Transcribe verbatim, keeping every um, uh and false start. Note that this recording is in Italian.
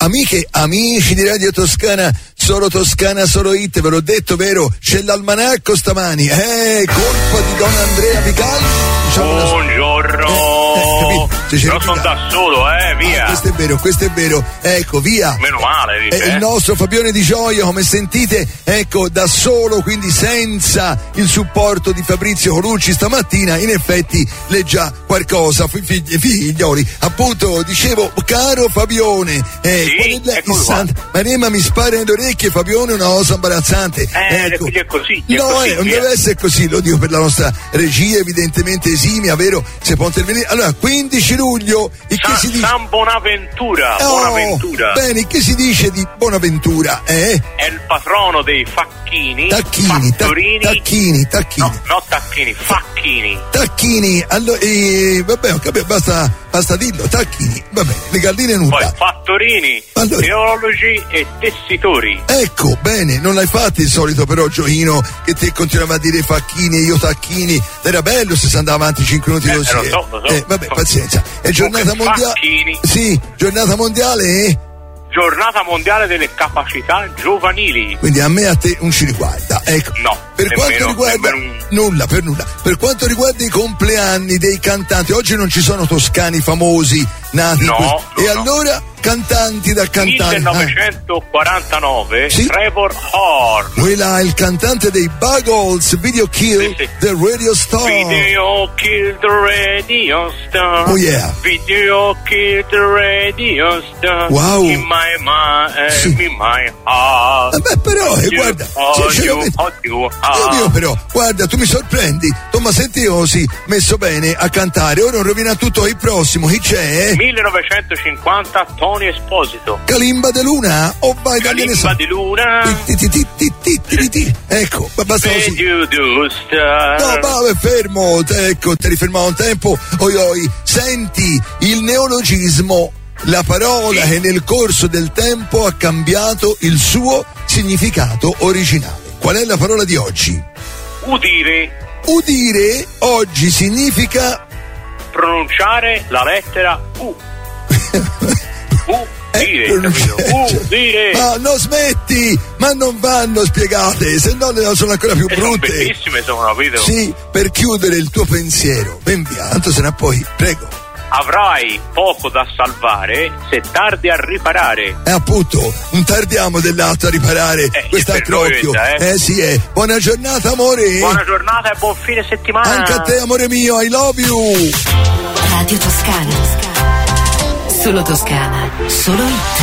amiche, amici di Radio Toscana, solo Toscana, solo hit, ve l'ho detto, vero? C'è l'almanacco stamani, eh, colpa di Don Andrea Vicali. Diciamo Buongiorno. Eh, eh, capito? Però sono da solo, eh, via. Ah, questo è vero, questo è vero. Ecco, via. Meno male, dice, eh, eh. Il nostro Fabione Di Gioia, come sentite, ecco, da solo, quindi senza il supporto di Fabrizio Colucci stamattina, in effetti le già qualcosa, figli, figlioli. Appunto, dicevo, caro Fabione, eh, sì, qual è il san... Maremma mi spara nelle orecchie, Fabione, una cosa imbarazzante. Eh, ecco. quindi è così. È no, così, eh, non via. deve essere così, lo dico per la nostra regia, evidentemente esimia, vero? Se può intervenire. Allora, quindici luglio, il San, che si dice? San Bonaventura, Oh, Bonaventura. Bene, che si dice di Bonaventura? Eh? È il patrono dei facchini. Tacchini, ta- fattorini. tacchini, tacchini. No, no tacchini, facchini. Tacchini, allora, eh, vabbè, ho capito, basta, basta dirlo, tacchini, va bene, le galline Poi nuda. fattorini, Allora. teologi e tessitori. Ecco, bene, non l'hai fatto il solito però Gioino, che te continuava a dire facchini e io tacchini, era bello se si andava avanti cinque minuti Eh, così. lo so, lo so. Eh, vabbè, pazienza. È giornata Comunque, mondiale. facchini. Sì, giornata mondiale, eh? Giornata mondiale delle capacità giovanili. Quindi a me e a te non ci riguarda, ecco. No, per nemmeno- quanto riguarda nemmeno un- nulla, per nulla. Per quanto riguarda i compleanni dei cantanti, oggi non ci sono toscani famosi nati in No, questo. no, E no. allora cantanti da cantare. millenovecentoquarantanove Sì. Trevor Horn. Quella è il cantante dei Buggles, Video Kill, Sì, sì. The Radio Star. Video kill the radio star. Oh, yeah. Video kill the radio star. Wow. In my mind, Sì. in my heart. Vabbè, però, eh, guarda, Oh, se ce you, l'avete- oh, you, Dio ah. mio, però, guarda, tu mi sorprendi. Tomma, senti, io sì, messo bene a cantare. Ora non rovina tutto il prossimo. Chi c'è? millenovecentocinquanta Tony Esposito. Calimba de Luna? O vai da Calimba di Luna. Ti, ti, ti, ti, ti, ti, ti. Ecco, ma basta Where così. you do star. No, ma fermo, te- ecco, ti rifermavo un tempo. Oi, oi, senti, il neologismo, la parola Sì. che nel corso del tempo ha cambiato il suo significato originale. Qual è la parola di oggi? Udire. Udire oggi significa Pronunciare la lettera U. Udire, Eh, capito? cioè, Udire. ma no, smetti, ma non vanno spiegate, se no le sono ancora più E sono brutte. bellissime, sono, capito? Sì, per chiudere il tuo pensiero, ben via, tanto se ne ha poi, prego. Avrai poco da salvare se tardi a riparare. E appunto, non tardiamo dell'atto a riparare Eh, quest'altro per noi occhio. questa, eh. eh sì, eh. Buona giornata, amore. Buona giornata e buon fine settimana. Anche a te, amore mio, I love you. Radio Toscana. Solo Toscana. Solo hit.